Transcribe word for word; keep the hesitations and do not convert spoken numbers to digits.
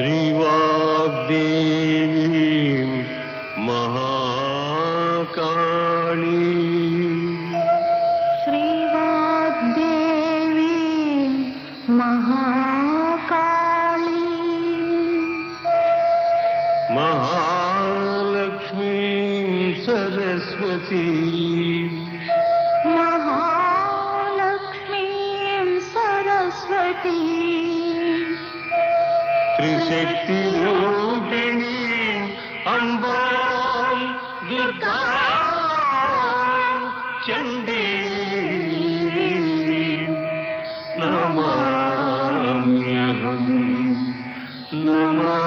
श्रीवाग्देवी महाकाली श्रीवाग्देवी महाकाली महालक्ष्मी सरस्वती महालक्ष्मी सरस्वती त्रिशक्ति रूपिणी अम्बा दुर्गा चंडी नमाम्यहम् नमाम्यहम्।